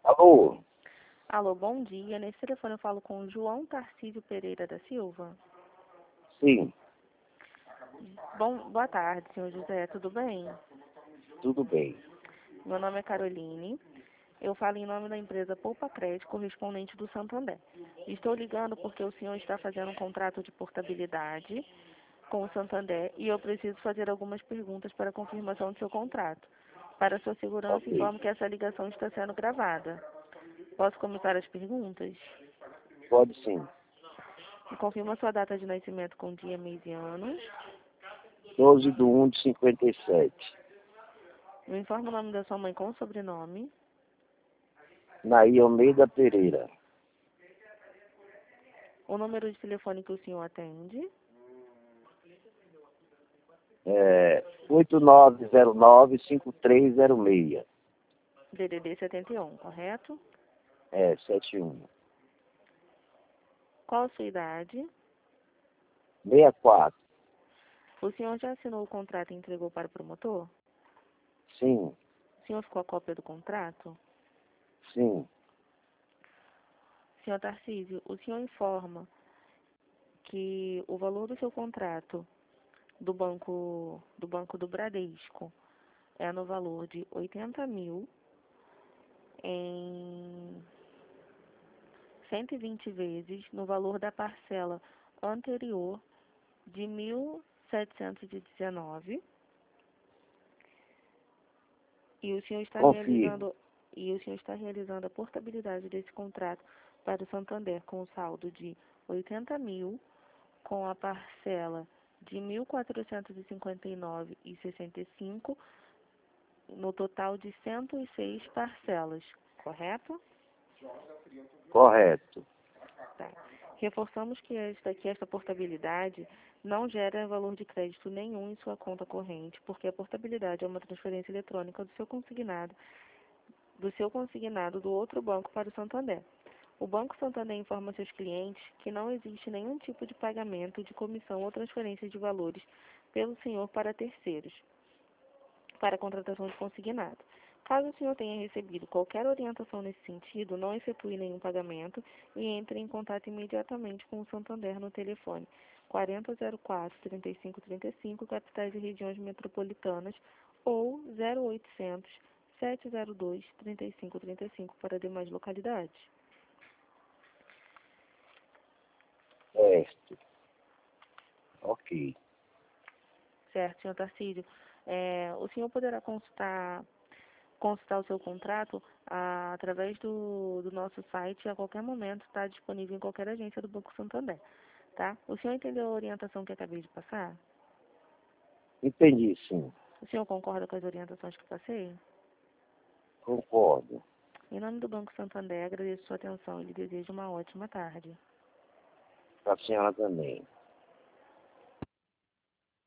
Alô? Alô, bom dia. Nesse telefone eu falo com o João Tarcísio Pereira da Silva. Sim, Boa tarde, senhor José. Tudo bem? tudo bem. Meu nome é Caroline. Eu falo em nome da empresa Poupa Crédito, correspondente do Santander. Estou ligando porque o senhor está fazendo um contrato de portabilidade com o Santander e eu preciso fazer algumas perguntas para confirmação do seu contrato. Para sua segurança, Ok, informo que essa ligação está sendo gravada. Posso começar as perguntas? pode sim. Me confirma sua data de nascimento com dia, mês e ano. 12/1/57. Me informa o nome da sua mãe com sobrenome. Naí Almeida Pereira. O número de telefone que o senhor atende. 8909-5306. DDD 71, correto? 71. Qual a sua idade? 64. O senhor já assinou o contrato e entregou para o promotor? Sim, O senhor ficou a cópia do contrato? sim. Senhor Tarcísio, o senhor informa que o valor do seu contrato do Banco do Bradesco é no valor de 80 mil em 120 vezes no valor da parcela anterior de 1.719 e o senhor está Confirmo. realizando a portabilidade desse contrato para o Santander com o saldo de 80 mil com a parcela de 1.459,65 no total de 106 parcelas, correto? Correto. Tá. Reforçamos que esta portabilidade não gera valor de crédito nenhum em sua conta corrente, porque a portabilidade é uma transferência eletrônica do seu consignado do outro banco para o Santander. O Banco Santander informa seus clientes que não existe nenhum tipo de pagamento de comissão ou transferência de valores pelo senhor para terceiros, para a contratação de consignado. Caso o senhor tenha recebido qualquer orientação nesse sentido, não efetue nenhum pagamento e entre em contato imediatamente com o Santander no telefone 4004-3535, capitais e regiões metropolitanas, ou 0800-702-3535 para demais localidades. Certo. Ok. Certo, senhor Tarcísio. O senhor poderá consultar o seu contrato através do nosso site a qualquer momento, está disponível em qualquer agência do Banco Santander, tá? O senhor entendeu a orientação que acabei de passar? Entendi, sim. O senhor concorda com as orientações que passei? Concordo. Em nome do Banco Santander, agradeço sua atenção e lhe desejo uma ótima tarde. Para a senhora também.